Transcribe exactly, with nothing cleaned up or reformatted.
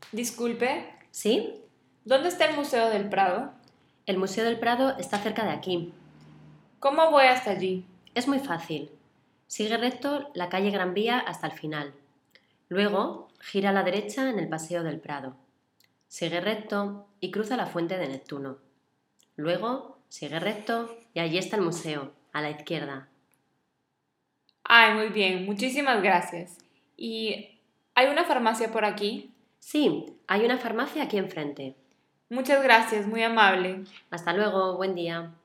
Disculpe, ¿Sí? ¿dónde está el Museo del Prado? El Museo del Prado está cerca de aquí. ¿Cómo voy hasta allí? Es muy fácil. Sigue recto la calle Gran Vía hasta el final. Luego, gira a la derecha en el Paseo del Prado. Sigue recto y cruza la Fuente de Neptuno. Luego, sigue recto y allí está el museo, a la izquierda. Ay, muy bien, muchísimas gracias. ¿Y hay una farmacia por aquí? Sí, hay una farmacia aquí enfrente. Muchas gracias, muy amable. Hasta luego, buen día.